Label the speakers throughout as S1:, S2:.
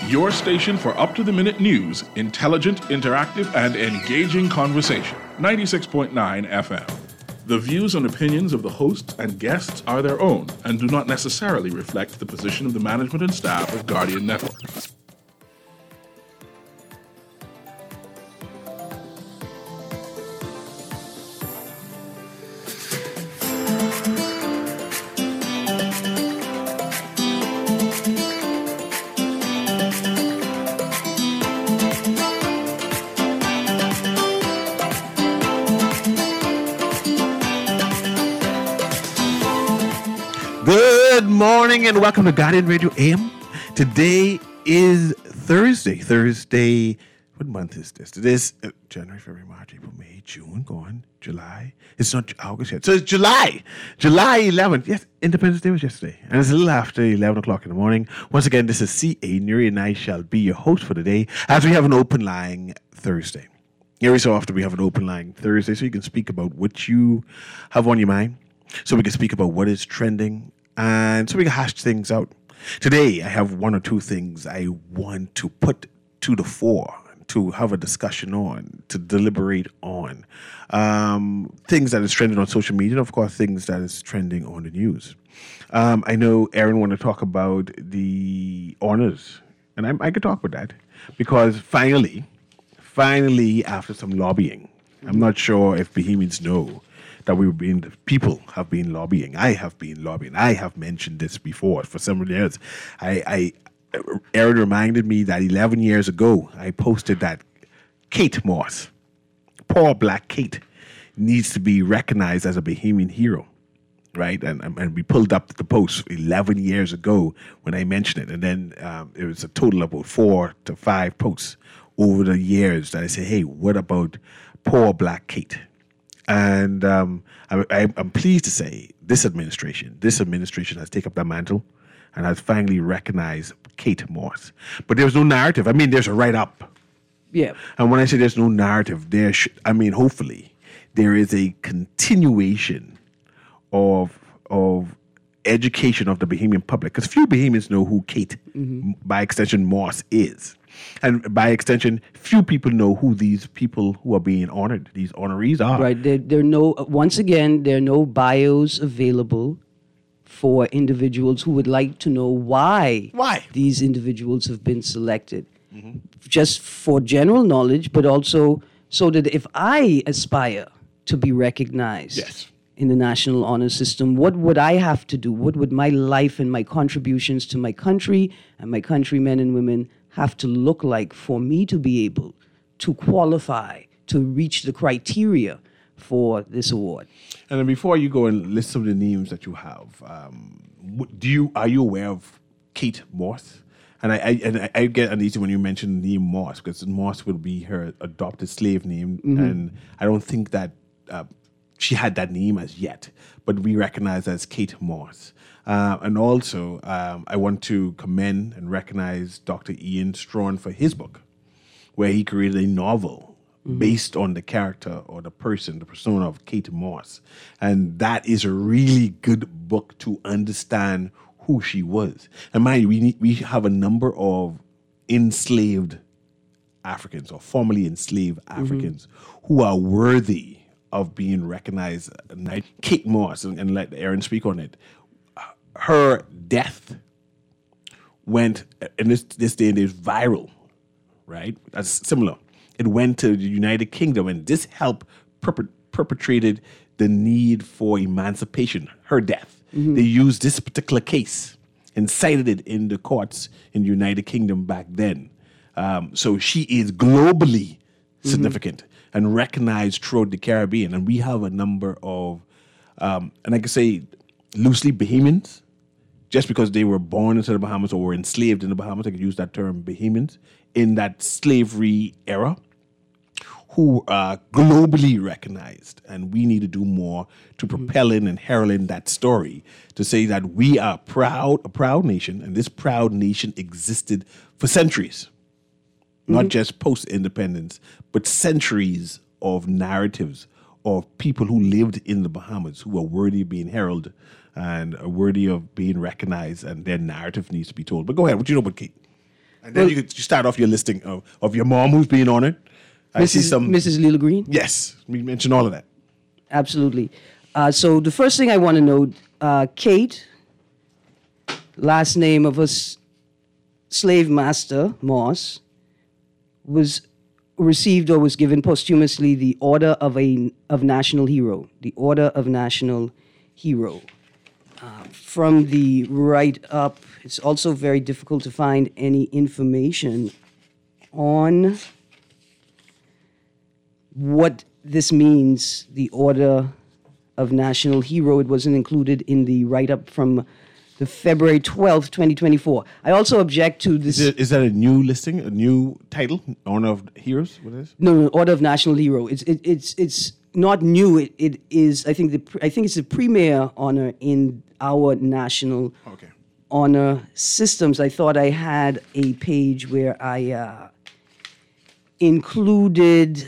S1: Your station for up-to-the-minute news, intelligent, interactive, and engaging conversation. 96.9 FM. The views and opinions of the hosts and guests are their own and do not necessarily reflect the position of the management and staff of Guardian Network.
S2: Good morning and welcome to Guardian Radio AM. Today is Thursday. What month is this? Today is January, February, March, April, May, June, July. It's not August yet. So it's July 11th. Yes, Independence Day was yesterday. And it's a little after 11 o'clock in the morning. Once again, this is C.A. Nuri and I shall be your host for the day as we have an open line Thursday. Every so often we have an open line Thursday so you can speak about what you have on your mind. So we can speak about what is trending and so we can hash things out. Today, I have one or two things I want to put to the fore, to have a discussion on, to deliberate on. Things that is trending on social media, and of course, things that is trending on the news. I know Aaron want to talk about the honors, and I could talk about that because finally, after some lobbying, I'm not sure if Bahamians know that people have been lobbying. I have been lobbying. I have mentioned this before for several years. Aaron reminded me that 11 years ago, I posted that Kate Moss, poor black Kate, needs to be recognized as a Bahamian hero, right? And we pulled up the post 11 years ago when I mentioned it. And then it was a total of about 4 to 5 posts over the years that I said, hey, what about poor black Kate? And I'm pleased to say this administration has taken up that mantle and has finally recognized Kate Moss. But there's no narrative. I mean, there's a write-up.
S3: Yeah.
S2: And when I say there's no narrative, hopefully there is a continuation of education of the Bahamian public. Because few Bahamians know who Kate, by extension, Moss is. And by extension, few people know who these people who are being honored, these honorees are.
S3: Right. There are no bios available for individuals who would like to know why these individuals have been selected. Mm-hmm. Just for general knowledge, but also so that if I aspire to be recognized in the national honor system, what would I have to do? What would my life and my contributions to my country and my countrymen and women have to look like for me to be able to qualify to reach the criteria for this award?
S2: And then before you go and list some of the names that you have, are you aware of Kate Moss? And I get uneasy when you mention the name Moss because Moss will be her adopted slave name, and I don't think that she had that name as yet, but we recognize as Kate Moss. And also, I want to commend and recognize Dr. Ian Strawn for his book, where he created a novel based on the character or the persona of Kate Moss. And that is a really good book to understand who she was. And mind you, we have a number of enslaved Africans or formerly enslaved Africans who are worthy of being recognized. Kate Moss, and let Aaron speak on it, her death went, in this day and age, viral, right? That's similar. It went to the United Kingdom, and this helped perpetrated the need for emancipation, her death. They used this particular case and cited it in the courts in the United Kingdom back then. So she is globally significant and recognized throughout the Caribbean. And we have a number of, and I can say loosely Bahamians, just because they were born into the Bahamas or were enslaved in the Bahamas, I could use that term, Bahamians, in that slavery era, who are globally recognized. And we need to do more to propel in and herald in that story to say that we are a proud nation, and this proud nation existed for centuries, not just post-independence, but centuries of narratives of people who lived in the Bahamas who are worthy of being heralded and are worthy of being recognized, and their narrative needs to be told. But go ahead, what do you know about Kate? And then you start off your listing of your mom who's being honored. I see some
S3: Mrs. Lila Green?
S2: Yes, we mentioned all of that.
S3: Absolutely. So the first thing I want to note, Kate, last name of a slave master, Moss, was received or was given posthumously the Order of National Hero. The Order of National Hero. From the write-up, it's also very difficult to find any information on what this means, the Order of National Hero. It wasn't included in the write-up from the February 12th, 2024. I also object to this.
S2: Is that a new listing, a new title, Honor of Heroes? What is it?
S3: No, Order of National Hero. It's not new. It is. I think it's the premier honor in our national honor systems. I thought I had a page where I included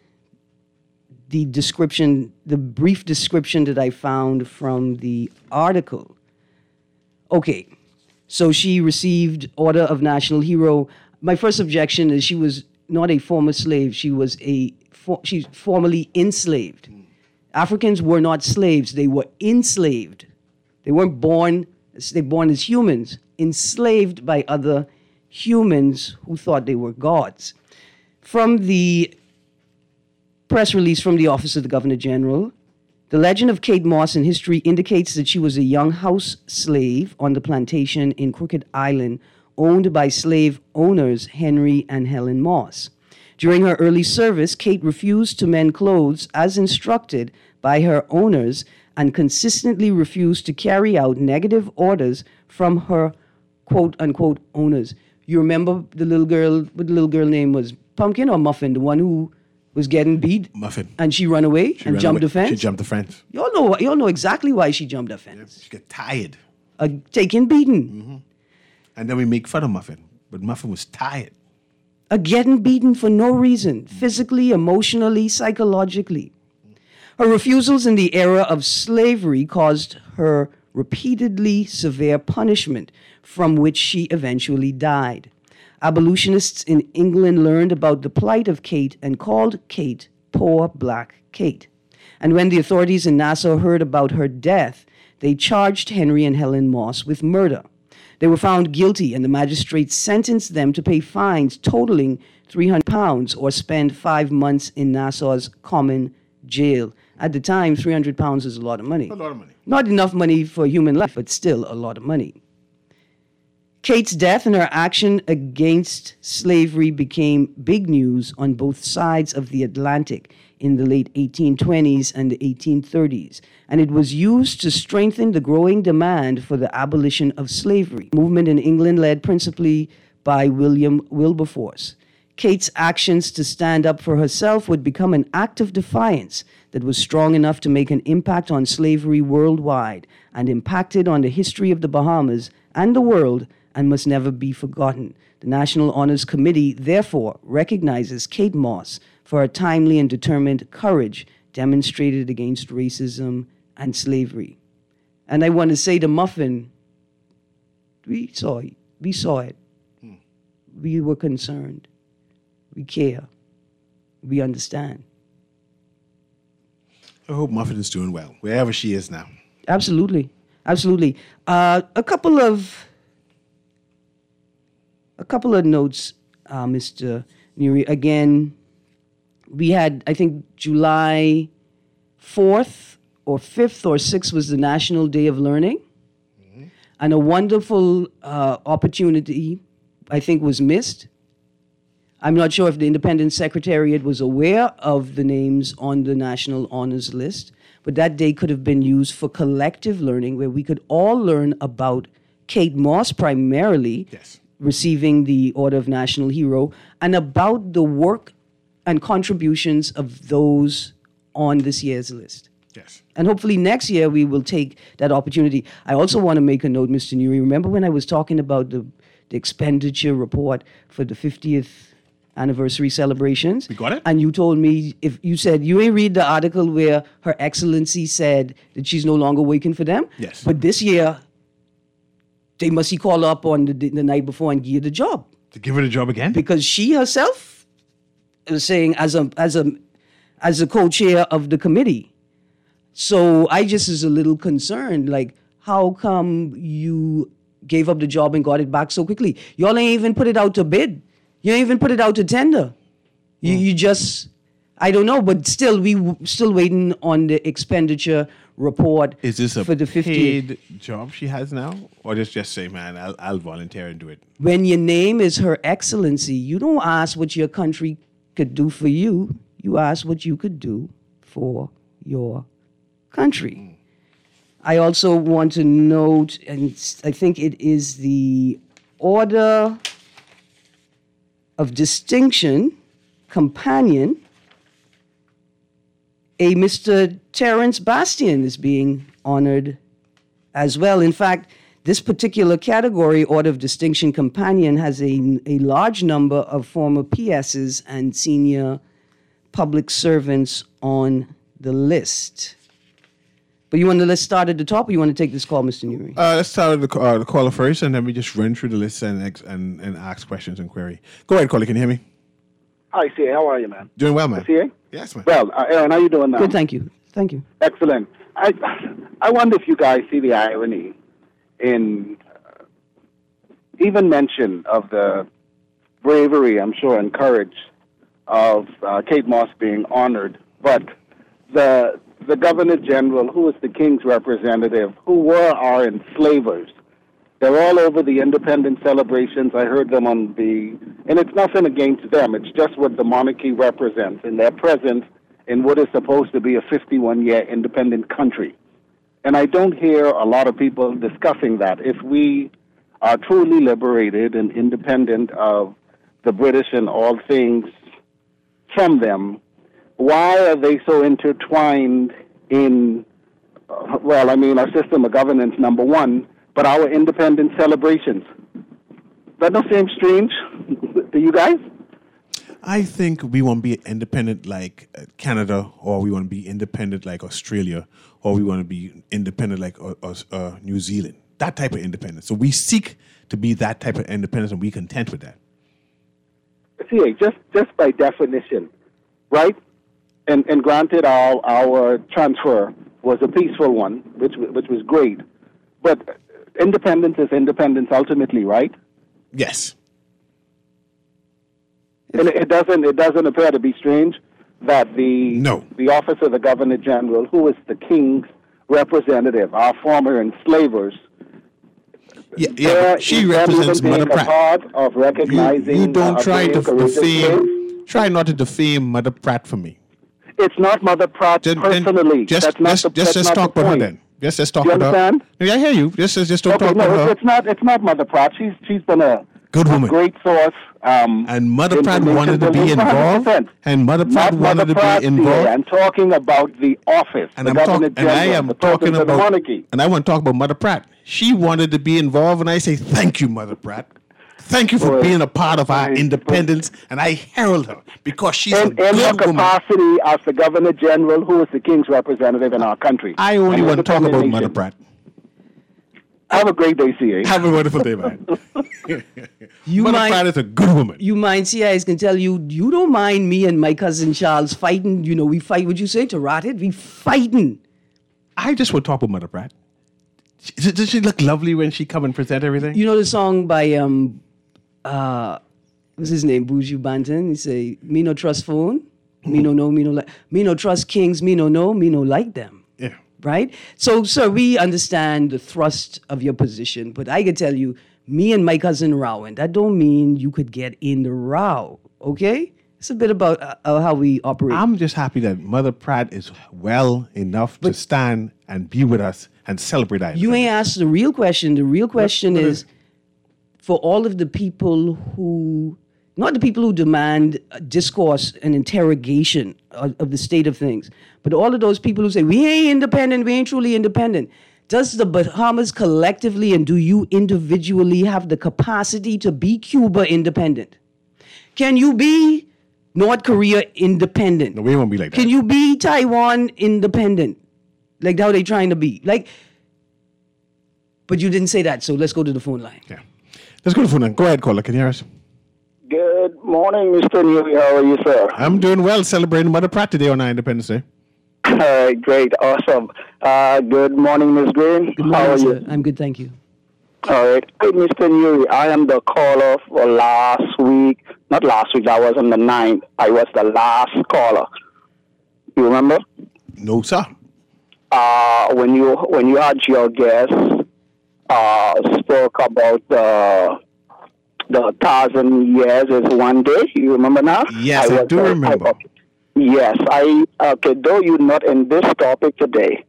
S3: the description, the brief description that I found from the article. Okay, so she received Order of National Hero. My first objection is she was not a former slave. She was she's formerly enslaved. Africans were not slaves. They were enslaved. They weren't born. They were born as humans, enslaved by other humans who thought they were gods. From the press release from the Office of the Governor General, the legend of Kate Moss in history indicates that she was a young house slave on the plantation in Crooked Island, owned by slave owners Henry and Helen Moss. During her early service, Kate refused to mend clothes as instructed by her owners and consistently refused to carry out negative orders from her quote-unquote owners. You remember the little girl, what the little girl name was? Pumpkin or Muffin? The one who was getting beat?
S2: Muffin.
S3: And she ran away and jumped the fence?
S2: She jumped the fence.
S3: You all know exactly why she jumped the fence.
S2: She got tired.
S3: Taking beating.
S2: Mm-hmm. And then we make fun of Muffin. But Muffin was tired.
S3: Getting beaten for no reason, physically, emotionally, psychologically. Her refusals in the era of slavery caused her repeatedly severe punishment, from which she eventually died. Abolitionists in England learned about the plight of Kate and called Kate Poor Black Kate. And when the authorities in Nassau heard about her death, they charged Henry and Helen Moss with murder. They were found guilty, and the magistrate sentenced them to pay fines totaling £300 or spend 5 months in Nassau's common jail. At the time, £300 is a lot of money.
S2: A lot of money.
S3: Not enough money for human life, but still a lot of money. Kate's death and her action against slavery became big news on both sides of the Atlantic in the late 1820s and the 1830s, and it was used to strengthen the growing demand for the abolition of slavery, a movement in England led principally by William Wilberforce. Kate's actions to stand up for herself would become an act of defiance that was strong enough to make an impact on slavery worldwide and impacted on the history of the Bahamas and the world and must never be forgotten. The National Honors Committee, therefore, recognizes Kate Moss for her timely and determined courage demonstrated against racism and slavery. And I want to say to Muffin, we saw it. We were concerned. We care. We understand.
S2: I hope Muffin is doing well, wherever she is now.
S3: Absolutely. Absolutely. A couple of notes, Mr. Nuri. Again, we had, I think, July 4th or 5th or 6th was the National Day of Learning. Mm-hmm. And a wonderful opportunity, I think, was missed. I'm not sure if the Independent Secretariat was aware of the names on the National Honors List, but that day could have been used for collective learning where we could all learn about Kate Moss primarily,
S2: yes,
S3: receiving the Order of National Hero, and about the work and contributions of those on this year's list.
S2: Yes.
S3: And hopefully next year we will take that opportunity. I also want to make a note, Mr. Nuri. Remember when I was talking about the expenditure report for the 50th anniversary celebrations?
S2: We got it?
S3: And you told me, if you said you ain't read the article where Her Excellency said that she's no longer working for them?
S2: Yes.
S3: But this year, they must call up on the night before and give you the job.
S2: To give her the job again?
S3: Because she herself is saying as a co-chair of the committee. So I just is a little concerned, like, how come you gave up the job and got it back so quickly? Y'all ain't even put it out to bid. You ain't even put it out to tender. You just, I don't know, but still, still waiting on the expenditure report.
S2: Is this a
S3: for the 50th.
S2: paid job she has now? Or just say, man, I'll volunteer and do it?
S3: When your name is Her Excellency, you don't ask what your country could do for you. You ask what you could do for your country. I also want to note, and I think it is the Order of Distinction Companion, a Mr. Terence Bastian is being honored as well. In fact, this particular category, Order of Distinction Companion, has a large number of former PSs and senior public servants on the list. But you want the list start at the top, or you want to take this call, Mr. Newry?
S2: Let's start with the caller first, and then we just run through the list and ask questions and query. Go ahead, caller. Can you hear me?
S4: Hi, CA. How are you, man?
S2: Doing well, man.
S4: CA?
S2: Yes, man.
S4: Well, Aaron, how you doing now?
S3: Good, thank you. Thank you.
S4: Excellent. I wonder if you guys see the irony in even mention of the bravery, I'm sure, and courage of Kate Moss being honored, but the Governor General, who is the King's representative, who were our enslavers, they're all over the independence celebrations. I heard them on and it's nothing against them. It's just what the monarchy represents, and they're present in what is supposed to be a 51-year independent country. And I don't hear a lot of people discussing that. If we are truly liberated and independent of the British and all things from them, why are they so intertwined in, our system of governance, number one, but our independence celebrations? That don't seem strange to you guys?
S2: I think we want to be independent like Canada, or we want to be independent like Australia, or we want to be independent like New Zealand. That type of independence. So we seek to be that type of independence, and we're content with that.
S4: See, just by definition, right? And granted, our transfer was a peaceful one, which was great. But independence is independence ultimately, right?
S2: Yes.
S4: And it doesn't appear to be strange that the office of the Governor General, who is the King's representative, our former enslavers,
S2: she represents Mother Pratt.
S4: Part of recognizing
S2: you don't try to defame. Try not to defame Mother Pratt for me.
S4: It's not Mother Pratt personally.
S2: Just talk about her then. Just talk about her. Yeah, I hear you. Just don't talk about her.
S4: It's not Mother Pratt. She's been a
S2: good woman,
S4: great source.
S2: And Mother Pratt wanted to be involved.
S4: 100%.
S2: And Mother Pratt wanted to be involved.
S4: I'm talking about the office.
S2: And I am talking about the monarchy. And I want to talk about Mother Pratt. She wanted to be involved, and I say thank you, Mother Pratt. Thank you for being a part of our independence, and I herald her because she's a good woman. In her
S4: capacity as the Governor General, who is the King's representative in our country.
S2: I only want to talk about Mother Pratt.
S4: Have a great day, CA.
S2: Have a wonderful day, man. Mother Pratt is a good woman.
S3: You mind, CIs can tell you, you don't mind me and my cousin Charles fighting. You know, we fight, would you say, to rot it? We fighting.
S2: I just want to talk about Mother Pratt. Does she look lovely when she come and present everything?
S3: You know the song by, what's his name, Buju Banton? He say, me no trust phone, me no know, me no like, me no trust kings, me no know, me no like them.
S2: Yeah.
S3: Right? So, sir, we understand the thrust of your position, but I can tell you, me and my cousin rowing, that don't mean you could get in the row, okay? It's a bit about how we operate.
S2: I'm just happy that Mother Pratt is well enough to stand and be with us and celebrate our
S3: You ain't asked the real question. The real question is for all of the people who, not the people who demand discourse and interrogation of the state of things, but all of those people who say, we ain't independent, we ain't truly independent. Does the Bahamas collectively and do you individually have the capacity to be Cuba independent? Can you be North Korea independent?
S2: No, we won't be like that.
S3: Can you be Taiwan independent? Like how they trying to be? But you didn't say that, so let's go to the phone line.
S2: Yeah. Let's go to the phone line. Go ahead, caller. Can you hear us?
S4: Good morning, Mr. Neely. How are you, sir?
S2: I'm doing well, celebrating Mother Pratt today on our Independence Day.
S4: All right, great, awesome. Good morning, Ms. Green.
S3: Good morning,
S4: How are
S3: sir.
S4: you?
S3: I'm good, thank you.
S4: All right. Hey, Mr. Neely, I am the caller for last week. Not last week, I was on the 9th. I was the last caller. You remember?
S2: No, sir.
S4: When you had your guest spoke about the 1,000 years is one day. You remember now?
S2: Yes, I do remember.
S4: Yes, though you're not in this topic today,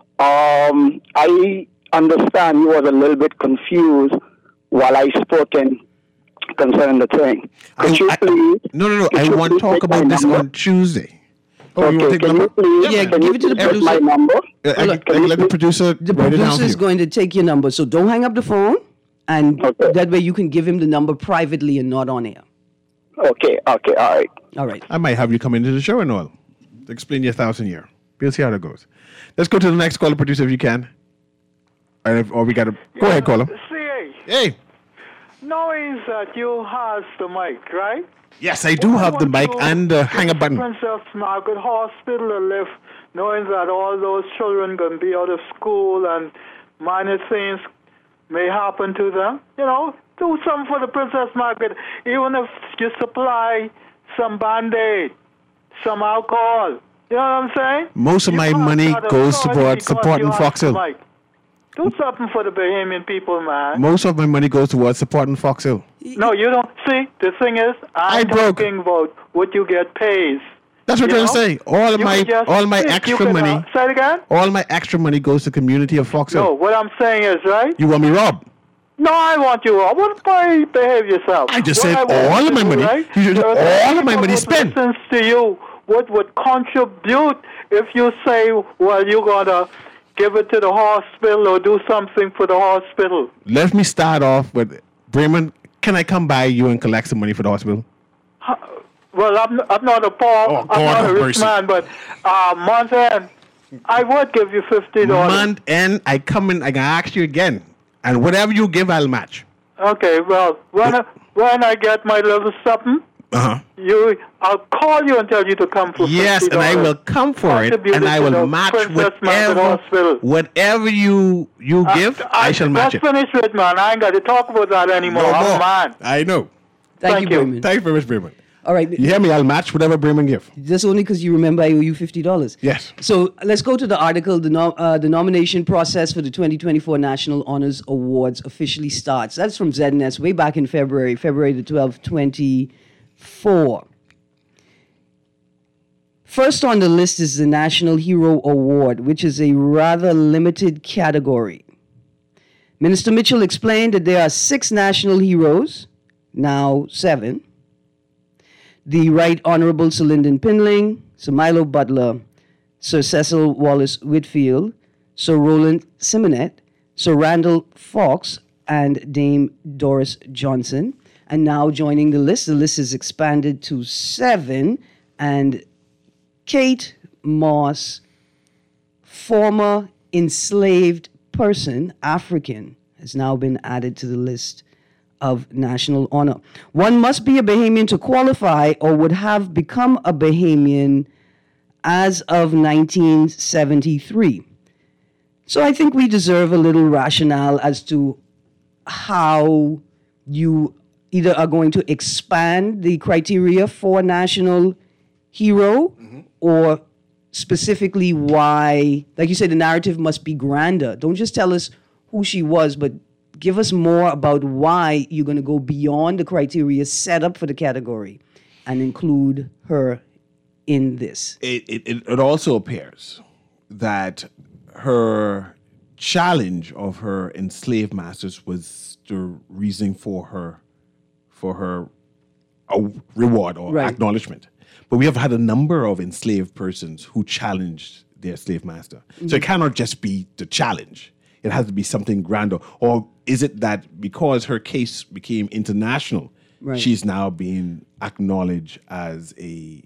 S4: I understand you was a little bit confused while I spoke concerning the thing.
S2: No. I want to talk about this on Tuesday. Oh,
S4: okay,
S2: you want to take
S4: can you please,
S3: give it to the producer.
S4: my number?
S2: Let the producer write it down
S3: Producer
S2: for
S3: is
S2: you.
S3: going to take your number, so don't hang up the phone, and that way you can give him the number privately and not on air.
S4: Okay, all right.
S3: All right.
S2: I might have you come into the show and all. Explain your 1,000 year. We'll see how that goes. Let's go to the next caller, producer, if you can. Or we got to... Go ahead, caller.
S5: CA.
S2: Hey.
S5: Knowing that you has the mic, right?
S2: Yes, I do have the mic and the hang-up button.
S5: Princess Margaret Hospital to live, knowing that all those children going to be out of school and minor things may happen to them. You know, do something for the Princess Margaret, even if you supply some Band-Aid, some alcohol. You know what I'm saying?
S2: Most of my money goes towards supporting Fox Hill.
S5: Do something for the Bahamian people, man.
S2: Most of my money goes towards supporting Fox Hill.
S5: No, you don't. See, the thing is, I'm talking about what you get pays.
S2: That's what I'm trying to say. All my extra money.
S5: Say it again?
S2: All my extra money goes to the community of Fox Hill.
S5: No, what I'm saying is, right?
S2: You want me robbed?
S5: No, I want you robbed. What why behave yourself?
S2: I just said all of my money.
S5: Right?
S2: You should all of my money spent.
S5: Listens to you. What would contribute if you say, well, you're going to give it to the hospital or do something for the hospital?
S2: Let me start off with, Bremen, can I come by you and collect some money for the hospital?
S5: Well, I'm not a poor, I'm not a rich man, but month end, I would give you $50.
S2: Month end, I come in, I can ask you again. And whatever you give, I'll match.
S5: Okay, well, when I get my little something, I'll call you and tell you to come for $50.
S2: Yes, and I will come for it, and I will match whatever you give, I shall match it.
S5: Let's finish it, man. I ain't got to talk about that anymore. I'm man.
S2: I know.
S3: Thank you, Bremen.
S2: Thank you very much, Bremen.
S3: All right.
S2: You hear me? I'll match whatever Bremen give.
S3: Just only because you remember I owe you $50.
S2: Yes.
S3: So let's go to the article. The nomination process for the 2024 National Honors Awards officially starts. That's from ZNS way back in February the 12th, 2024. First on the list is the National Hero Award, which is a rather limited category. Minister Mitchell explained that there are 6 national heroes, now 7. The Right Honorable Sir Lyndon Pinling, Sir Milo Butler, Sir Cecil Wallace Whitfield, Sir Roland Simonet, Sir Randall Fox, and Dame Doris Johnson. And now joining the list is expanded to 7, and Kate Moss, former enslaved person, African, has now been added to the list of national honor. One must be a Bahamian to qualify or would have become a Bahamian as of 1973. So I think we deserve a little rationale as to how you either are going to expand the criteria for national hero or specifically why, like you said, the narrative must be grander. Don't just tell us who she was, but give us more about why you're going to go beyond the criteria set up for the category and include her in this.
S2: It also appears that her challenge of her enslaved masters was the reason for her reward or acknowledgement. But we have had a number of enslaved persons who challenged their slave master. So it cannot just be the challenge. It has to be something grander. Or is it that because her case became international, she's now being acknowledged as a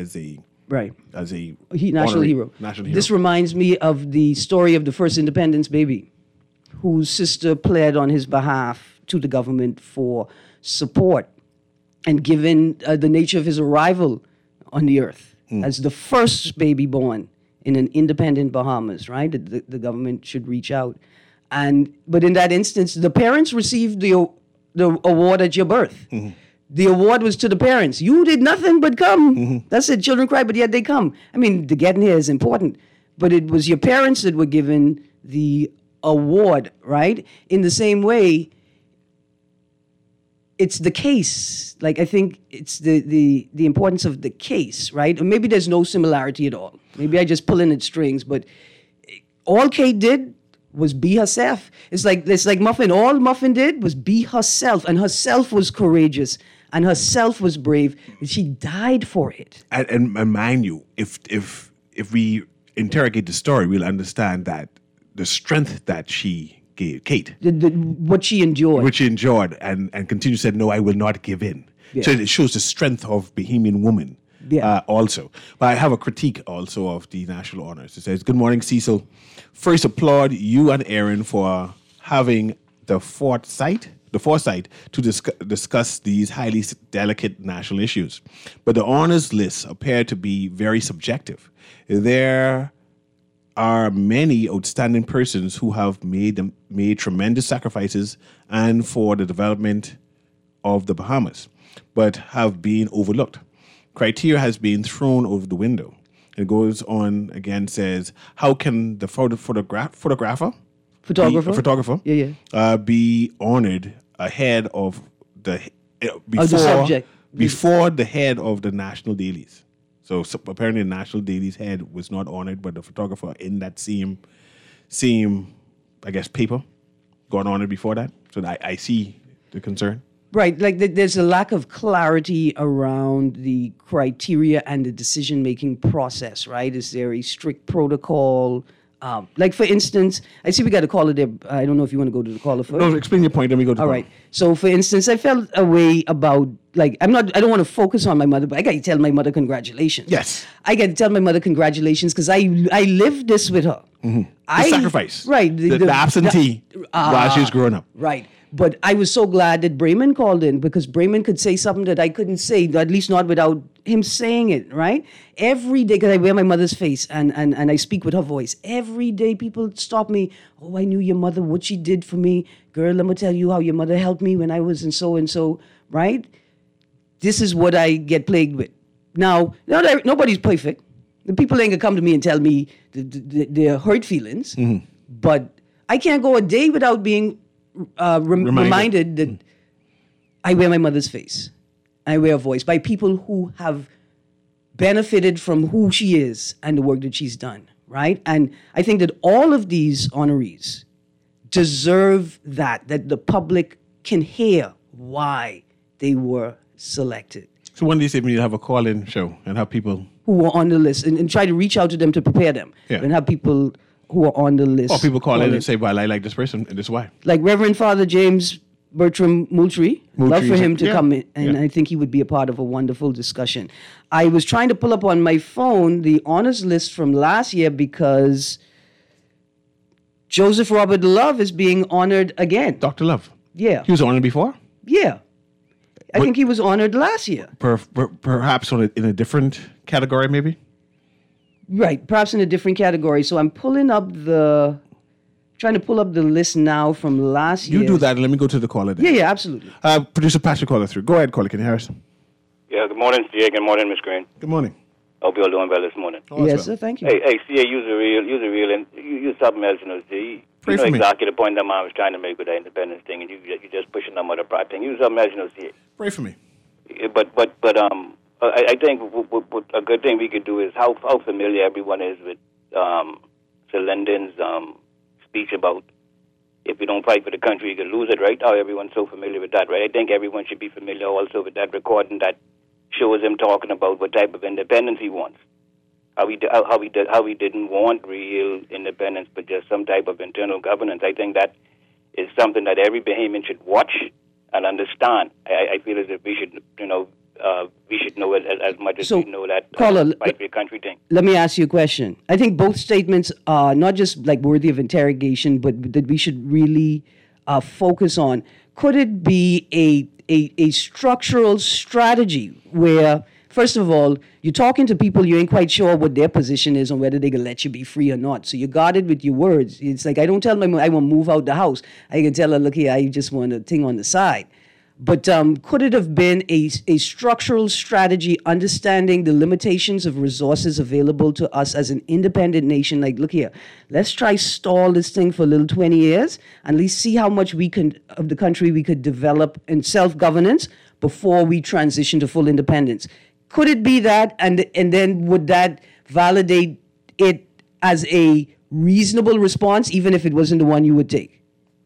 S3: national hero. This reminds me of the story of the first Independence baby, whose sister pled on his behalf to the government for support. and given the nature of his arrival on the earth as the first baby born in an independent Bahamas, right? The government should reach out. But in that instance, the parents received the award at your birth. Mm-hmm. The award was to the parents. You did nothing but come. Mm-hmm. That's it. Children cry, but yet they come. I mean, the getting here is important. But it was your parents that were given the award, right? In the same way, it's the case. Like, I think it's the importance of the case, right? Or maybe there's no similarity at all. Maybe I just pull in at strings. But all Kate did was be herself. It's like Muffin. All Muffin did was be herself. And herself was courageous. And herself was brave. And she died for it.
S2: And mind you, if we interrogate the story, we'll understand that the strength that she gave, Kate.
S3: What she enjoyed.
S2: What she enjoyed and continued said, no, I will not give in. Yeah. So it shows the strength of Bahamian woman also. But I have a critique also of the national honors. It says, good morning, Cecil. First, applaud you and Aaron for having the foresight to discuss these highly delicate national issues. But the honors lists appear to be very subjective. There are many outstanding persons who have made tremendous sacrifices and for the development of the Bahamas, but have been overlooked. Criteria has been thrown over the window. It goes on again, says, how can the photographer be honored ahead of before the head of the national dailies? So apparently the national dailies head was not honored, but the photographer in that same I guess, paper got honored before that. So I see the concern.
S3: Right, like there's a lack of clarity around the criteria and the decision-making process, right? Is there a strict protocol? Like, for instance, I see we got a caller there. I don't know if you want to go to the caller first.
S2: No, explain your point, then we go to the caller.
S3: All right. So, for instance, I felt a way about, like, I don't want to focus on my mother, but I got to tell my mother congratulations.
S2: Yes.
S3: I got to tell my mother congratulations because I lived this with her.
S2: Mm-hmm. The sacrifice.
S3: Right.
S2: The absentee while she was growing up.
S3: Right. But I was so glad that Brayman called in because Brayman could say something that I couldn't say, at least not without him saying it, right? Every day, because I wear my mother's face and I speak with her voice. Every day people stop me. Oh, I knew your mother, what she did for me. Girl, let me tell you how your mother helped me when I was and so, right? This is what I get plagued with. Now, nobody's perfect. The people ain't going to come to me and tell me their hurt feelings. Mm-hmm. But I can't go a day without being reminded that I wear my mother's face. I wear a voice by people who have benefited from who she is and the work that she's done, right? And I think that all of these honorees deserve that the public can hear why they were selected.
S2: So one day you need to have a call-in show and have people
S3: who were on the list and try to reach out to them to prepare them and have people who are on the list.
S2: Or people call in and say, well, I like this person and this is why.
S3: Like Reverend Father James Bertram Moultrie. Love for him to come in, and I think he would be a part of a wonderful discussion. I was trying to pull up on my phone the honors list from last year because Joseph Robert Love is being honored again.
S2: Dr. Love?
S3: Yeah.
S2: He was honored before?
S3: Yeah. I think he was honored last year.
S2: Perhaps in a different category, maybe?
S3: Right, perhaps in a different category. So I'm trying to pull up the list now from last year.
S2: You do that and let me go to the caller then.
S3: Yeah, absolutely.
S2: Producer Patrick, caller through. Go ahead, caller. Can you hear us?
S6: Yeah, good morning, CA. Good morning, Ms. Green.
S2: Good morning.
S6: Hope you're all doing well this morning.
S3: Yes, sir. Thank you.
S6: Hey, CA, you're something else, See,
S2: Pray for me.
S6: Exactly the point that Mom was trying to make with the independence thing, and you're just pushing them on the pride thing. You're something else, CA.
S2: Pray for me.
S6: But I think what a good thing we could do is how familiar everyone is with Sir Lyndon's speech about if you don't fight for the country, you can lose it, right? How everyone's so familiar with that, right? I think everyone should be familiar also with that recording that shows him talking about what type of independence he wants. How he didn't want real independence, but just some type of internal governance. I think that is something that every Bahamian should watch and understand. I feel as if we should, we should know it as much as we know that fight for your country thing.
S3: Let me ask you a question. I think both statements are not just like worthy of interrogation, but that we should really focus on. Could it be a structural strategy where, first of all, you're talking to people, you ain't quite sure what their position is on whether they can let you be free or not. So you guarded with your words. It's like, I don't tell them I want to move out the house. I can tell her, look here, I just want a thing on the side. But could it have been a structural strategy, understanding the limitations of resources available to us as an independent nation? Like, look here, let's try stall this thing for a little 20 years, and at least see how much we can of the country we could develop in self-governance before we transition to full independence. Could it be that, and then would that validate it as a reasonable response, even if it wasn't the one you would take?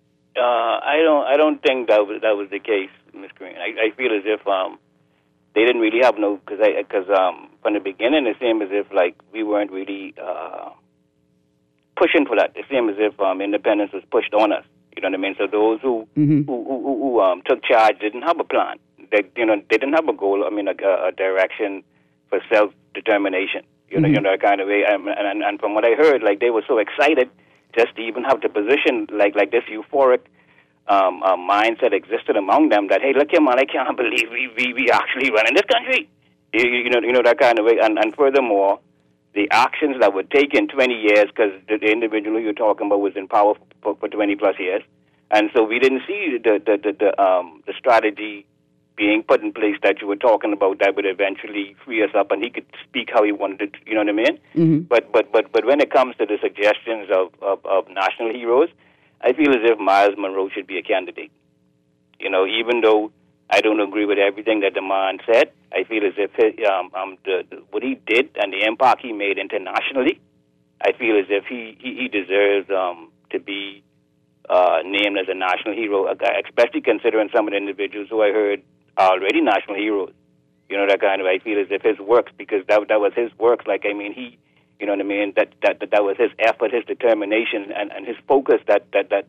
S6: I don't think that was the case, Ms. Green. I feel as if they didn't really have no, because from the beginning it seemed as if like we weren't really pushing for that. It seemed as if independence was pushed on us. You know what I mean? So those who took charge didn't have a plan. They didn't have a goal. I mean, a direction for self-determination. You know, that kind of way. And from what I heard, like they were so excited just to even have the position, like this euphoric mindset existed among them that, hey, look here, man, I can't believe we actually run in this country. You know that kind of way. And furthermore, the actions that were taken 20 years, because the individual you're talking about was in power for 20 plus years, and so we didn't see the strategy being put in place that you were talking about that would eventually free us up and he could speak how he wanted to, you know what I mean? Mm-hmm. But when it comes to the suggestions of national heroes, I feel as if Myles Munroe should be a candidate. You know, even though I don't agree with everything that the man said, I feel as if what he did and the impact he made internationally, I feel as if he deserves to be named as a national hero, especially considering some of the individuals who I heard are already national heroes. You know, that kind of, I feel as if his works, because that was his works. Like, I mean, he, you know what I mean, that was his effort, his determination, and his focus that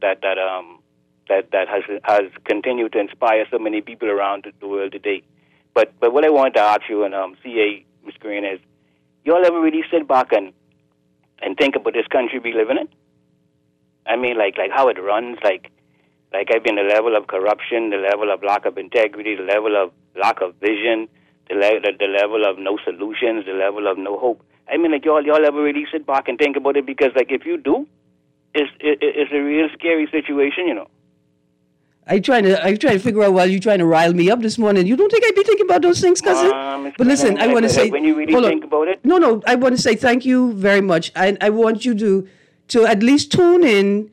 S6: has continued to inspire so many people around the world today. But what I wanted to ask you and CA, Ms. Green, is, you all ever really sit back and think about this country we live in? I mean, like how it runs, like I mean, the level of corruption, the level of lack of integrity, the level of lack of vision, the level of no solutions, the level of no hope. I mean, like y'all ever really sit back and think about it? Because like if you do, it's a real scary situation, you know.
S3: I trying to figure out while you're trying to rile me up this morning. You don't think I'd be thinking about those things, cousin? But listen, I want to say,
S6: when you really think about it.
S3: No, I want to say thank you very much. I want you to at least tune in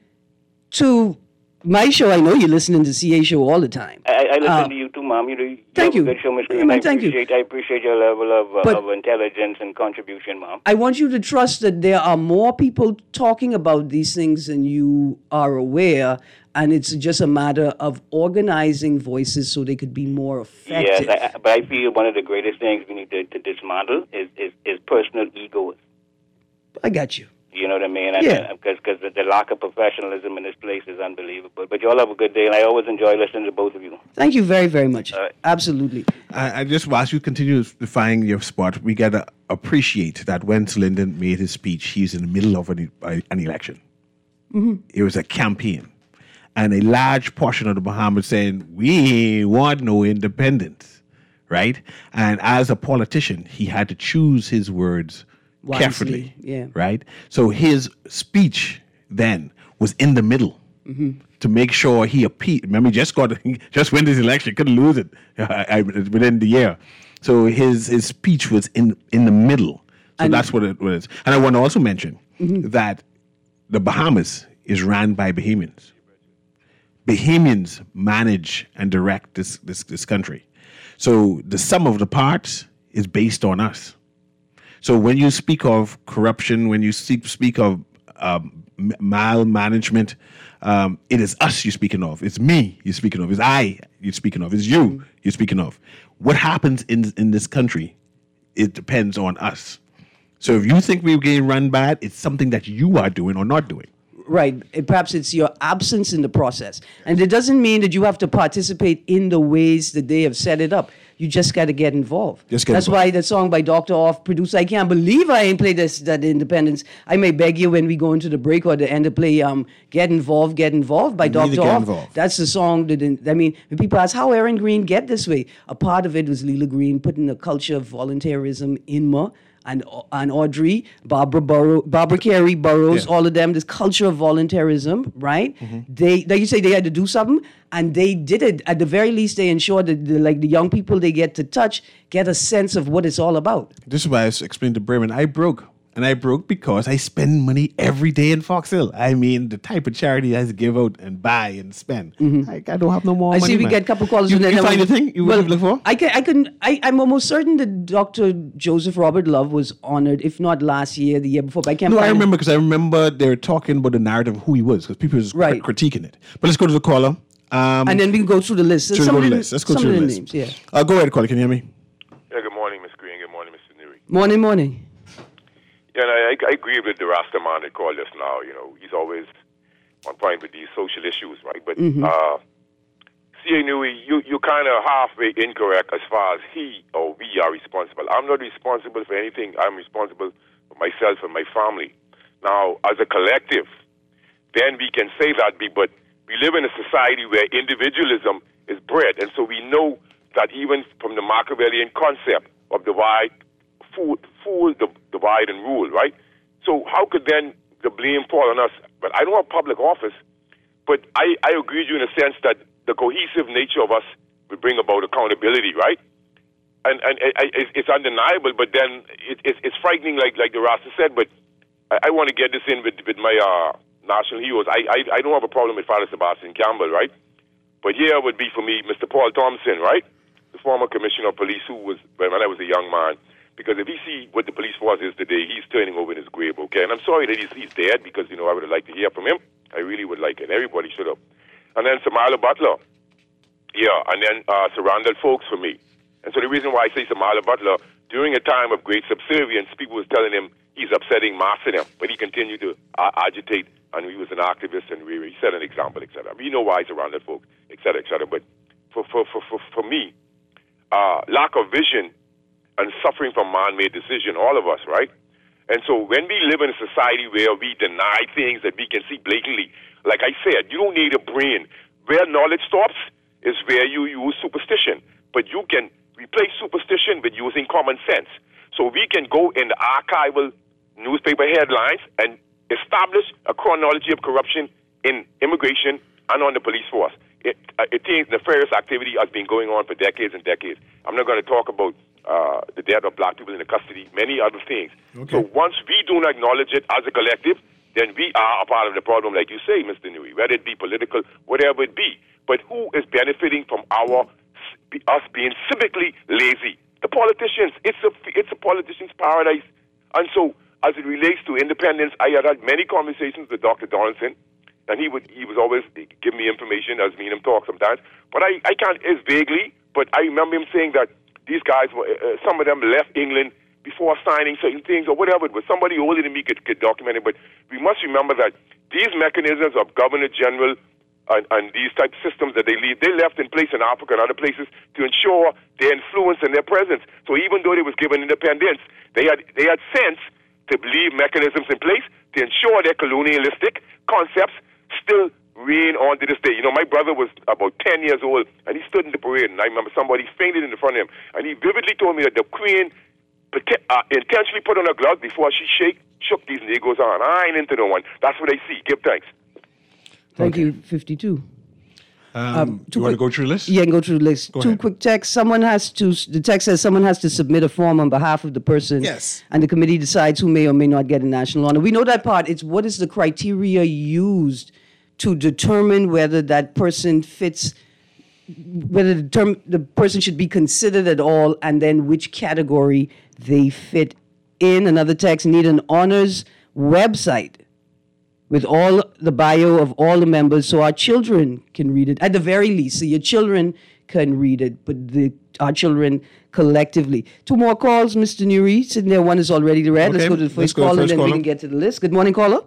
S3: to my show. I know you're listening to CA show all the time.
S6: I listen to you too, Mom.
S3: Thank you.
S6: Good show, Ms. Green. I appreciate your level of intelligence and contribution, Mom.
S3: I want you to trust that there are more people talking about these things than you are aware, and it's just a matter of organizing voices so they could be more effective.
S6: Yes, but I feel one of the greatest things we need to dismantle is personal egos.
S3: I got you.
S6: You know what I mean?
S3: Yeah.
S6: Because the lack of professionalism in this place is unbelievable. But you all have a good day, and I always enjoy listening to both of you.
S3: Thank you very, very much. Absolutely.
S2: I just, whilst you continue defying your spot, we got to appreciate that when Lyndon made his speech, he was in the middle of an election. Mm-hmm. It was a campaign. And a large portion of the Bahamas saying, we want no independence, right? And as a politician, he had to choose his words carefully, right? So his speech then was in the middle to make sure he appeased. Remember, just win this election, couldn't lose it within the year. So his speech was in the middle. So that's what it was. And I want to also mention that the Bahamas is ran by Bahamians. Bahamians manage and direct this country. So the sum of the parts is based on us. So when you speak of corruption, when you speak of malmanagement, it is us you're speaking of. It's me you're speaking of. It's I you're speaking of. It's you you're speaking of. What happens in this country, it depends on us. So if you think we're getting run bad, it's something that you are doing or not doing.
S3: Right. Perhaps it's your absence in the process. And it doesn't mean that you have to participate in the ways that they have set it up. You just got to get involved.
S2: Just get
S3: That's
S2: involved.
S3: why the song by Dr. Off, producer, I can't believe I ain't played that Independence. I may beg you when we go into the break or the end to play Get Involved by
S2: You need to
S3: Dr.
S2: get
S3: Off.
S2: involved.
S3: That's the song when people ask how Aaron Green get this way, a part of it was Leela Green putting the culture of volunteerism in Ma. And Audrey, Barbara Carey Burroughs,
S2: Yeah.
S3: all of them, this culture of volunteerism, right? They you say they had to do something, and they did it. At the very least, they ensured that the young people they get to touch get a sense of what it's all about.
S2: This is why I explained to Bremen, I broke. And I broke because I spend money every day in Fox Hill. I mean, the type of charity I give out and buy and spend. I don't have no more
S3: I
S2: money.
S3: see we
S2: man.
S3: get a couple calls.
S2: You,
S3: and then
S2: you
S3: I
S2: find
S3: was-
S2: the thing you were looking for?
S3: I'm almost certain that Dr. Joseph Robert Love was honored, if not last year, the year before. But I can't
S2: No, I
S3: find it.
S2: remember because I remember they were talking about the narrative of who he was because people were
S3: Right.
S2: critiquing it. But let's go to the caller.
S3: And then we can go through the list.
S2: Should we go to the list? Let's go
S3: some
S2: through
S3: of
S2: the
S3: the
S2: list.
S3: names, yeah.
S2: Go ahead, caller. Can you hear me?
S7: Yeah, good morning, Ms. Green. Good morning, Mr. Neri.
S3: Morning.
S7: Yeah, and I agree with the Rasta man that called us now. You know, he's always on point with these social issues, right? But C.A. Newey, you're kind of halfway incorrect as far as he or we are responsible. I'm not responsible for anything. I'm responsible for myself and my family. Now, as a collective, then we can say that, but we live in a society where individualism is bred, and so we know that even from the Machiavellian concept of divide, fool, divide and rule, right? So how could then the blame fall on us? But I don't have public office, but I agree with you in a sense that the cohesive nature of us will bring about accountability, right? And it's undeniable, but then it's frightening, like the Rasta said. But I want to get this in with my national heroes. I don't have a problem with Father Sebastian Campbell, right? But here would be for me Mr. Paul Thompson, right? The former commissioner of police who was, when I was a young man. Because if he see what the police force is today, he's turning over in his grave, okay? And I'm sorry that he's dead because, I would have liked to hear from him. I really would like it. Everybody should have. And then Samala Butler. Yeah, and then Sir Randall Folks for me. And so the reason why I say Samala Butler, during a time of great subservience, people was telling him he's upsetting mass in him, but he continued to agitate, and he was an activist, and he set an example, etc. We know why Sir Randall Folks, etc., etc. But for me, lack of vision and suffering from man-made decision, all of us, right? And so when we live in a society where we deny things that we can see blatantly, like I said, you don't need a brain. Where knowledge stops is where you use superstition. But you can replace superstition with using common sense. So we can go in the archival newspaper headlines and establish a chronology of corruption in immigration and on the police force. It is nefarious activity has been going on for decades and decades. I'm not going to talk about the death of black people in the custody, many other things. Okay. So once we do not acknowledge it as a collective, then we are a part of the problem, like you say, Mr. Newey, whether it be political, whatever it be. But who is benefiting from us being civically lazy? The politicians. It's a politician's paradise. And so, as it relates to independence, I had many conversations with Dr. Donaldson, and he was always giving me information as me and him talk sometimes. But I can't, it's vaguely, but I remember him saying that these guys, some of them left England before signing certain things or whatever it was. Somebody older than me could document it. But we must remember that these mechanisms of Governor General and these type of systems that they left in place in Africa and other places to ensure their influence and their presence. So even though they was given independence, they had sense to leave mechanisms in place to ensure their colonialistic concepts still reign on to this day. My brother was about 10 years old, and he stood in the parade, and I remember somebody fainted in front of him, and he vividly told me that the Queen intentionally put on a glove before she shook these Negroes on. I ain't into no one. That's what I see. Give thanks.
S3: Thank you, 52.
S2: Do you want to go through the list?
S3: Yeah, I can go through the list.
S2: Go
S3: Two
S2: ahead.
S3: quick texts. The text says someone has to submit a form on behalf of the person.
S2: Yes.
S3: And the committee decides who may or may not get a national honor. We know that part. It's what is the criteria used to determine whether that person fits, whether the person should be considered at all, and then which category they fit in. Another text, need an honors website with all the bio of all the members so our children can read it, at the very least, so your children can read it, but our children collectively. Two more calls, Mr. Nuri, sitting there. One is already read.
S2: Okay,
S3: Let's go to the first caller, and then we can get to the list. Good morning, caller.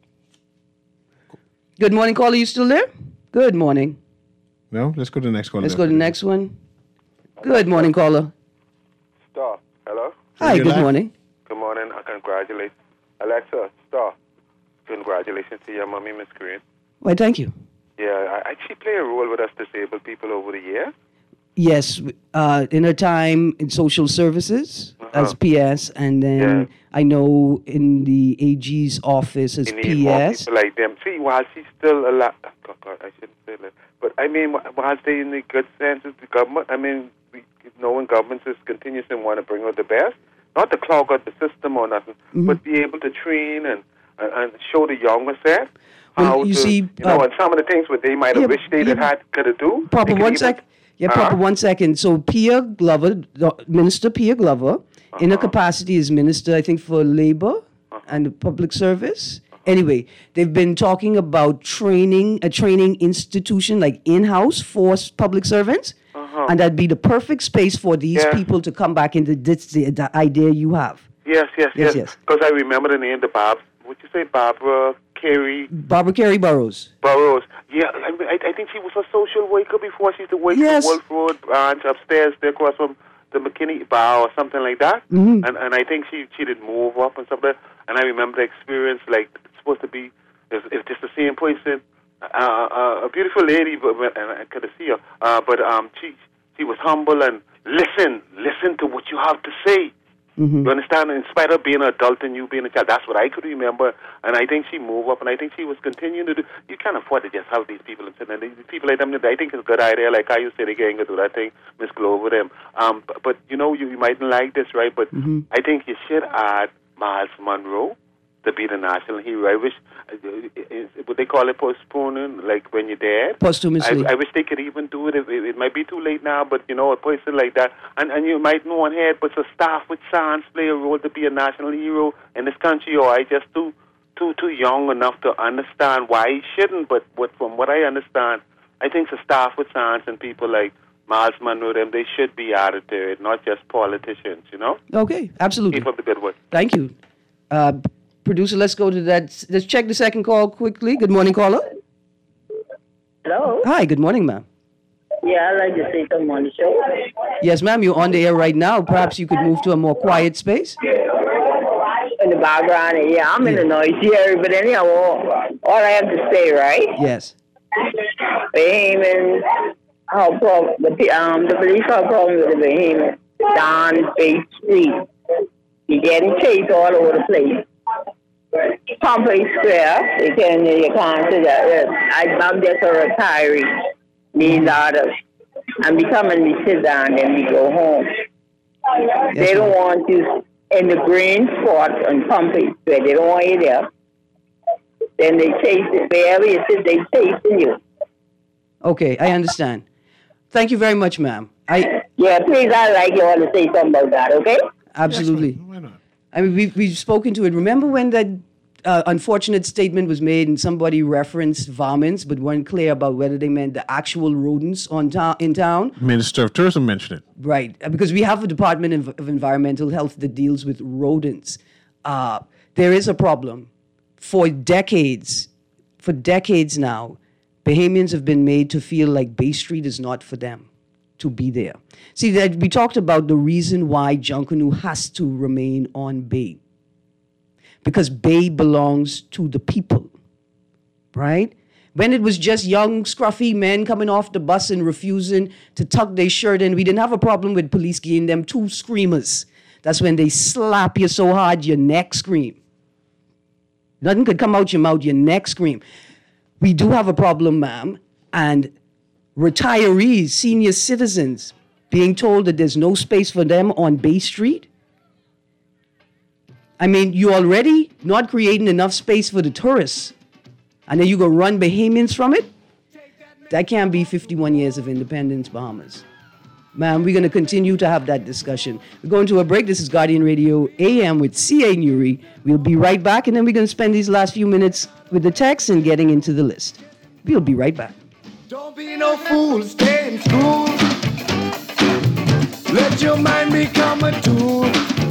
S3: Good morning, caller. You still there? Good morning.
S2: No, let's go to the next caller.
S3: Let's go to the next one. Good morning, caller.
S8: Star, hello?
S3: Hi, good morning.
S8: Good morning. I congratulate Alexa, Star. Congratulations to your mommy, Miss Green.
S3: Why, thank you.
S8: Yeah, she played a role with us disabled people over the years.
S3: Yes, in her time in social services as PS, and then I know in the AG's office as
S8: You need more
S3: PS.
S8: people like them. See, while she's still alive, oh God, I shouldn't say that. But I mean, while they in the good sense of the government, I mean, knowing governments is continuous and want to bring out the best, not to clog out the system or nothing, but be able to train and show the younger set how
S3: you
S8: to,
S3: see,
S8: and some of the things what they might have wished they could have do.
S3: Proper, one sec. Yeah, proper, 1 second. So Pia Glover, Minister Pia Glover, in her capacity as Minister, I think, for Labor and Public Service. Anyway, they've been talking about training, a training institution like in-house for public servants. And that'd be the perfect space for these people to come back into the idea you have.
S8: Yes. Because I remember the name, would you say Barbara Carey?
S3: Barbara Carey Burroughs.
S8: Yeah, I think she was a social worker before. She's the worker in Wolf Road branch upstairs there across from the McKinney Bar or something like that. And I think she did move up and stuff like that. And I remember the experience, like, it's supposed to be, if it's the same person, a beautiful lady, and I couldn't see her, but she was humble and listen to what you have to say. You understand? In spite of being an adult and you being a child, that's what I could remember. And I think she moved up, and I think she was continuing to do. You can't afford to just have these people and these people like them. I think it's a good idea. Like how you say they're going to do that thing, Miss Glover them. But you know, you mightn't like this, right? But I think you should add Miles Monroe to be the national hero. I wish, what they call it, postponing, like when you're dead.
S3: Posthumously.
S8: I wish they could even do it. It might be too late now, but you know, a person like that, and you might know on head, but the staff with science play a role to be a national hero in this country, or I just too young enough to understand why he shouldn't. But from what I understand, I think the staff with science and people like Miles Monroe, they should be added to it, not just politicians, you know?
S3: Okay, absolutely.
S8: Keep up the good work.
S3: Thank you. Producer, let's go to that. Let's check the second call quickly. Good morning, caller.
S9: Hello.
S3: Hi, good morning, ma'am.
S9: Yeah, I'd like to say something on the show.
S3: Yes, ma'am, you're on the air right now. Perhaps you could move to a more quiet space.
S9: In the background, I'm in the noisy area, but anyhow, all I have to say, right?
S3: Yes.
S9: Bahamians, the police have problem with the Bahamians down Bay Street. You're getting chased all over the place. Pompey Square, you can't say that. I'm just a retiree, me and others. And we come and we sit down and we go home. Yes, they don't want you in the green spot on Pompey Square. They don't want you there. Then they chase it. Wherever you sit, they chasing you.
S3: Okay, I understand. Thank you very much, ma'am.
S9: Yeah, please, I'd like you all to say something about that, okay?
S3: Absolutely. Why not? I mean, we've spoken to it. Remember when that unfortunate statement was made and somebody referenced varmints but weren't clear about whether they meant the actual rodents in town?
S2: Minister of Tourism mentioned it.
S3: Right, because we have a Department of Environmental Health that deals with rodents. There is a problem. For decades now, Bahamians have been made to feel like Bay Street is not for them to be there. See, that we talked about the reason why Junkanoo has to remain on Bay. Because Bay belongs to the people, right? When it was just young, scruffy men coming off the bus and refusing to tuck their shirt in, we didn't have a problem with police giving them two screamers. That's when they slap you so hard, your neck scream. Nothing could come out your mouth, your neck scream. We do have a problem, ma'am, and retirees, senior citizens, being told that there's no space for them on Bay Street. I mean, you already not creating enough space for the tourists, and then you go run Bahamians from it? That can't be 51 years of independence, Bahamas. Ma'am, we're going to continue to have that discussion. We're going to a break. This is Guardian Radio AM with C.A. Nuri. We'll be right back, and then we're going to spend these last few minutes with the text and getting into the list. We'll be right back.
S10: Don't be no fool, stay in school. Let your mind become a tool.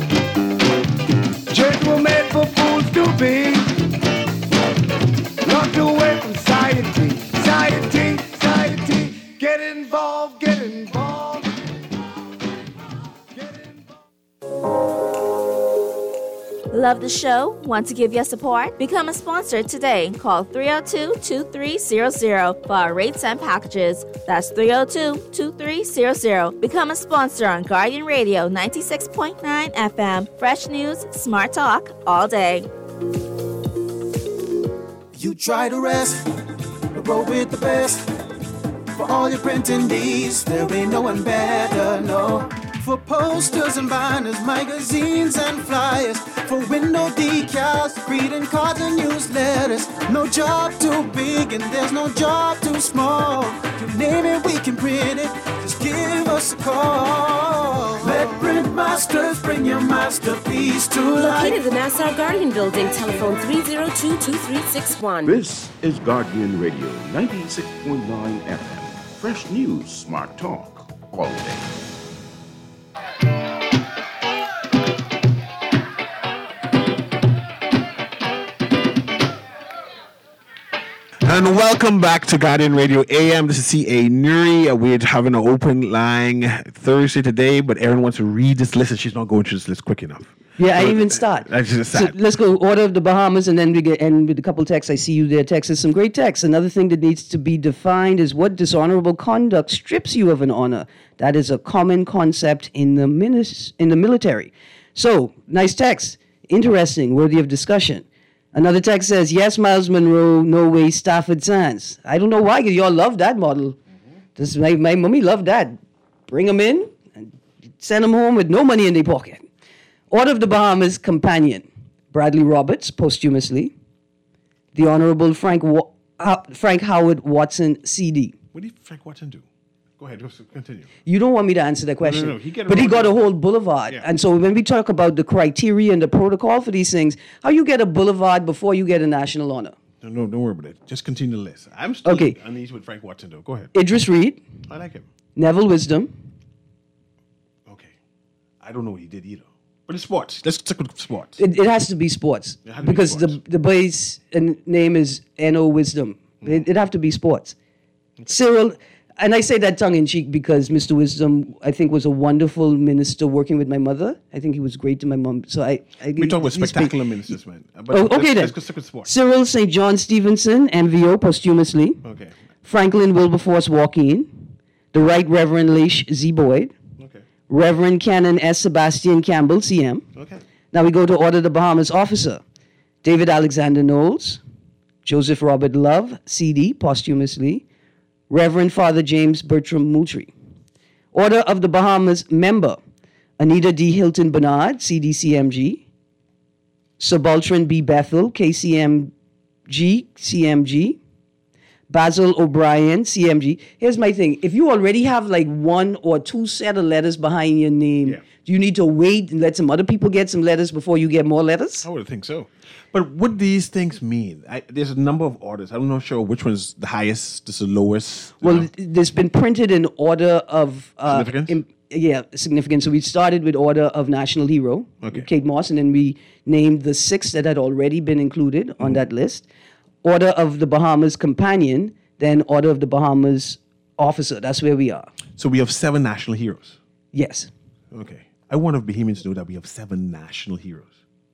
S10: Church were made for fools to be. Locked away from society. Get involved, get involved.
S11: Love the show? Want to give your support? Become a sponsor today. Call 302-2300 for our rates and packages. That's 302-2300. Become a sponsor on Guardian Radio 96.9 FM. Fresh news, smart talk, all day.
S12: You try to rest, but roll with the best. For all your printing needs, there ain't no one better, no. For posters and banners, magazines and flyers, for window decals, greeting cards and newsletters. No job too big and there's no job too small. You name it, we can print it. Just give us a call. Let Print Masters bring your masterpiece to life.
S13: Located in the Nassau Guardian Building, telephone 302-2361.
S14: This is Guardian Radio 96.9 FM. Fresh news, smart talk, all day.
S2: And welcome back to Guardian Radio AM. This is C.A. Nuri. We're having an open line Thursday today, but Erin wants to read this list, and she's not going through this list quick enough.
S3: Yeah, I even start. So let's go order of the Bahamas, and then we get end with a couple texts. I see you there, Texas. Some great texts. Another thing that needs to be defined is what dishonorable conduct strips you of an honor. That is a common concept in the military. So, nice text. Interesting, worthy of discussion. Another text says, yes, Miles Monroe, no way, Stafford Sands. I don't know why, because y'all love that model. This my mommy loved that. Bring them in and send them home with no money in their pocket. Order of the Bahamas Companion, Bradley Roberts, posthumously. The Honorable Frank Howard Watson, CD.
S2: What did Frank Watson do? Go ahead, continue.
S3: You don't want me to answer that question.
S2: No.
S3: He got a whole boulevard. Yeah. And so when we talk about the criteria and the protocol for these things, how you get a boulevard before you get a national honor?
S2: No, don't worry about it. Just continue the list. I'm still on these with Frank Watson, though. Go ahead.
S3: Idris Reed.
S2: I like him.
S3: Neville Wisdom.
S2: Okay. I don't know what he did either. But it's sports. Let's stick with sports.
S3: It has to be sports. Because the boy's name is N.O. Wisdom. It'd have to be sports. Okay. Cyril... And I say that tongue-in-cheek because Mr. Wisdom, I think, was a wonderful minister working with my mother. I think he was great to my mom. So
S2: we talk about spectacular ministers, man.
S3: But okay, then.
S2: Let's go with sports.
S3: Cyril St. John Stevenson, MVO, posthumously.
S2: Okay.
S3: Franklin Wilberforce Joaquin. The Right Reverend Laish Z. Boyd.
S2: Okay.
S3: Reverend Canon S. Sebastian Campbell, CM.
S2: Okay.
S3: Now we go to Order of the Bahamas officer. David Alexander Knowles. Joseph Robert Love, CD, posthumously. Reverend Father James Bertram Moultrie. Order of the Bahamas member, Anita D. Hilton Bernard, CDCMG. Subaltern B. Bethel, KCMG, CMG. Basil O'Brien, CMG. Here's my thing. If you already have like one or two set of letters behind your name, do you need to wait and let some other people get some letters before you get more letters?
S2: I would think so. But what these things mean? There's a number of orders. I'm not sure which one's the highest, this is the lowest.
S3: Well, there's been printed in order of...
S2: significance?
S3: Significance. So we started with Order of National Hero, Kate Moss, and then we named the 6 that had already been included on that list. Order of the Bahamas Companion, then Order of the Bahamas Officer. That's where we are.
S2: So we have 7 national heroes?
S3: Yes.
S2: Okay. I want Bahamians to know that we have 7 national heroes.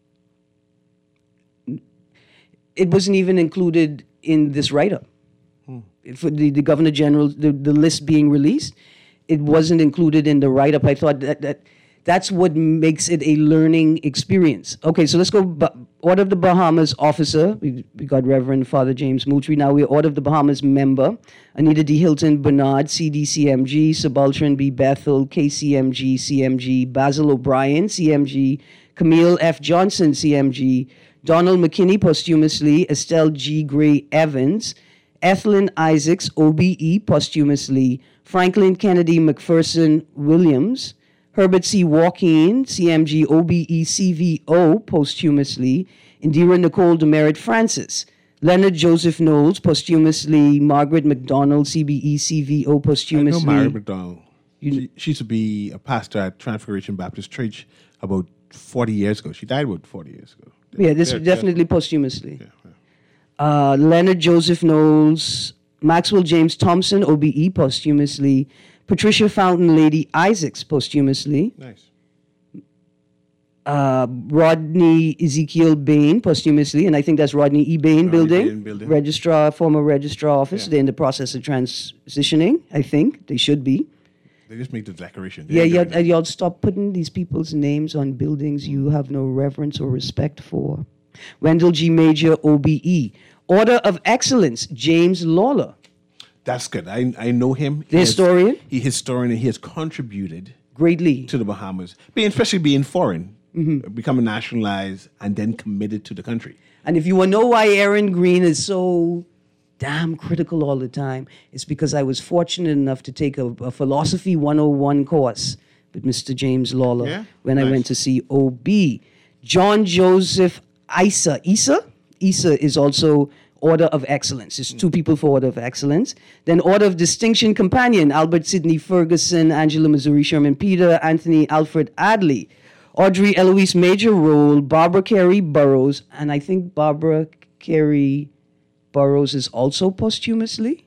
S3: It wasn't even included in this write-up. For the Governor General, the list being released, it wasn't included in the write-up. I thought that's what makes it a learning experience. Okay, so let's go. Order of the Bahamas officer, we got Reverend Father James Moultrie. Now we're Order of the Bahamas member, Anita D. Hilton Bernard, CDCMG, Subaltern B. Bethel, KCMG, CMG, Basil O'Brien, CMG, Camille F. Johnson, CMG, Donald McKinney, posthumously, Estelle G. Gray Evans, Ethelyn Isaacs, OBE, posthumously, Franklin Kennedy McPherson Williams, Herbert C. Joaquin, CMG, OBE, CVO, posthumously, Indira Nicole Demerit Francis, Leonard Joseph Knowles, posthumously, Margaret McDonald, CBE, CVO, posthumously.
S2: I know Margaret McDonald. She used to be a pastor at Transfiguration Baptist Church about 40 years ago. She died about 40 years ago.
S3: Yeah, this is definitely posthumously. Leonard Joseph Knowles, Maxwell James Thompson, OBE, posthumously. Patricia Fountain Lady Isaacs, posthumously.
S2: Nice.
S3: Rodney Ezekiel Bain posthumously, and I think that's Rodney E. Bain building. Former registrar office. Yeah. They're in the process of transitioning, I think. They should be.
S2: They just make the declaration.
S3: Y'all stop putting these people's names on buildings you have no reverence or respect for. Wendell G. Major, OBE. Order of Excellence, James Lawler.
S2: That's good. I know him.
S3: The historian?
S2: He's a historian, and he has contributed
S3: greatly
S2: to the Bahamas, especially being foreign, becoming nationalized, and then committed to the country.
S3: And if you want to know why Aaron Green is so damn critical all the time, it's because I was fortunate enough to take a Philosophy 101 course with Mr. James Lawler when I went to see OB. John Joseph Issa is also Order of Excellence. It's two people for Order of Excellence. Then Order of Distinction Companion, Albert Sidney Ferguson, Angela Missouri Sherman Peter, Anthony Alfred Adley. Audrey Eloise Major Roll, Barbara Carey Burroughs, and I think Barbara Carey Burroughs is also posthumously.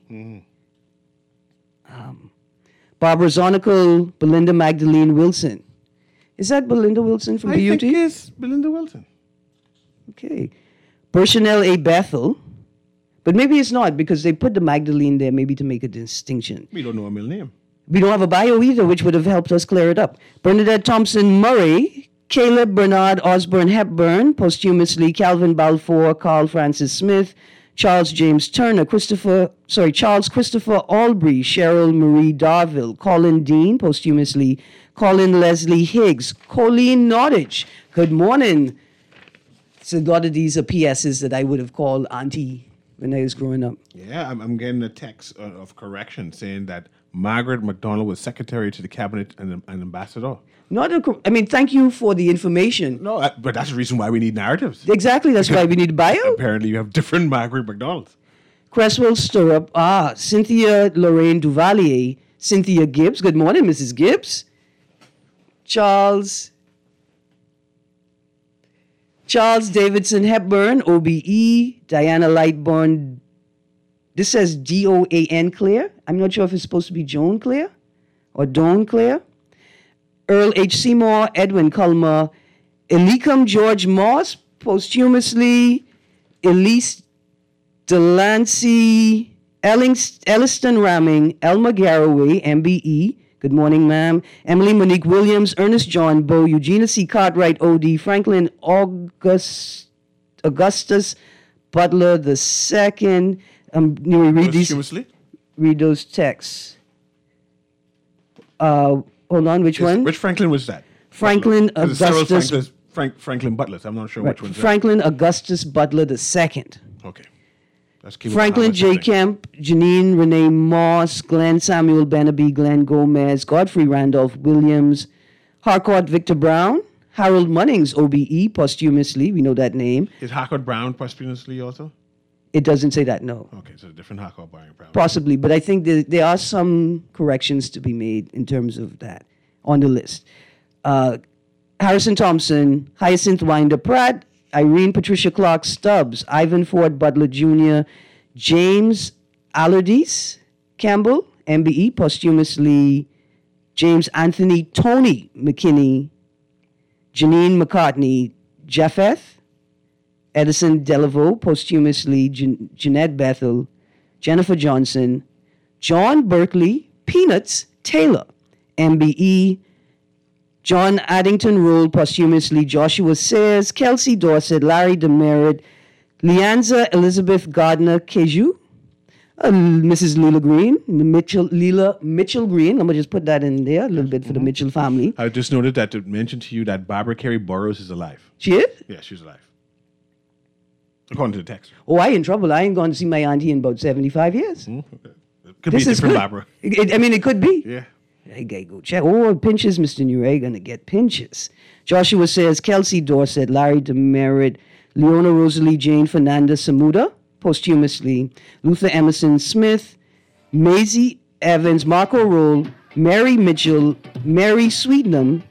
S3: Barbara Zonical, Belinda Magdalene Wilson. Is that Belinda Wilson from BUT?
S2: I think it's Belinda Wilson.
S3: Okay. Burchanel A. Bethel. But maybe it's not, because they put the Magdalene there maybe to make a distinction.
S2: We don't know a middle name.
S3: We don't have a bio either, which would have helped us clear it up. Bernadette Thompson Murray, Caleb Bernard Osborne Hepburn, posthumously Calvin Balfour, Carl Francis Smith, Charles James Turner, Charles Christopher Albury, Cheryl Marie Darville, Colin Dean, posthumously Colin Leslie Higgs, Colleen Nottage. Good morning. So a lot of these are PSs that I would have called Auntie when I was growing up.
S2: Yeah, I'm getting a text of correction saying that Margaret MacDonald was secretary to the cabinet and ambassador.
S3: Thank you for the information.
S2: No, but that's the reason why we need narratives.
S3: Exactly, that's why we need bio.
S2: Apparently you have different Margaret MacDonalds.
S3: Cresswell Stirrup, Cynthia Lorraine Duvalier, Cynthia Gibbs. Good morning, Mrs. Gibbs. Charles Davidson Hepburn, OBE, Diana Lightbourne. This says Doan Clare. I'm not sure if it's supposed to be Joan Clare or Doan Clare. Earl H. Seymour, Edwin Culmer, Eliakim George Moss, posthumously, Elise Delancey, Elliston Ramming, Elma Garraway, MBE. Good morning, ma'am. Emily Monique Williams, Ernest John Bowe, Eugenia C. Cartwright, OD, Franklin Augustus Butler II. Read those texts. Hold on, which one?
S2: Which Franklin was that?
S3: Franklin Augustus.
S2: Franklin Butler. I'm not sure which one's
S3: Franklin Augustus Butler II.
S2: Okay.
S3: Franklin J. Kemp, Janine Renee Moss, Glenn Samuel Benaby, Glenn Gomez, Godfrey Randolph Williams, Harcourt Victor Brown, Harold Munnings, OBE, posthumously. We know that name.
S2: Is Harcourt Brown posthumously also?
S3: It doesn't say that, no.
S2: Okay, so a different Harcourt Brown.
S3: Possibly, but I think there are some corrections to be made in terms of that on the list. Harrison Thompson, Hyacinth Winder Pratt, Irene Patricia Clark Stubbs, Ivan Ford Butler Jr., James Allardyce Campbell, MBE, posthumously James Anthony Tony McKinney, Janine McCartney Japheth, Edison Delaveau, posthumously Jeanette Bethel, Jennifer Johnson, John Berkeley, Peanuts Taylor, MBE, John Addington Roll, posthumously Joshua Sayers, Kelsey Dorset, Larry Demerit, Leanza Elizabeth Gardner Keju, Mrs. Leela Green, Leela Mitchell Green. I'm going to just put that in there a little bit for the Mitchell family.
S2: I just noted that to mention to you that Barbara Carey Burroughs is alive.
S3: She is?
S2: Yeah, she's alive. According to the text.
S3: Oh, I in trouble. I ain't going to see my auntie in about 75 years.
S2: Okay. Could be different Barbara.
S3: It could be.
S2: Yeah.
S3: I gotta go check. Oh, pinches, Mr. Newray, gonna get pinches. Joshua says, Kelsey Dorset, Larry Demerit, Leona Rosalie Jane Fernanda Samuda, posthumously, Luther Emerson Smith, Maisie Evans, Marco Roll, Mary Mitchell, Mary Sweetnam,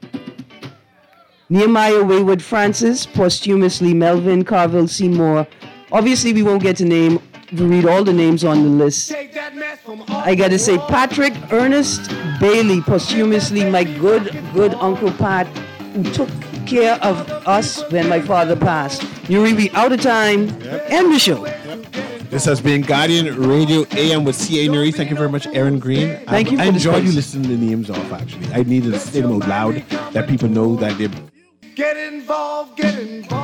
S3: Nehemiah Wayward Francis, posthumously, Melvin Carville Seymour. Obviously, we won't get to read all the names on the list. I gotta say, Patrick Ernest Bailey, posthumously, my good Uncle Pat, who took care of us when my father passed. Nuri, we out of time. End the show.
S2: This has been Guardian Radio AM with C.A. Nuri. Thank you very much, Aaron Green.
S3: Thank you for
S2: I enjoyed
S3: space.
S2: you listening the names off, actually. I needed to say them out loud that people know that they...
S10: Get involved, get involved.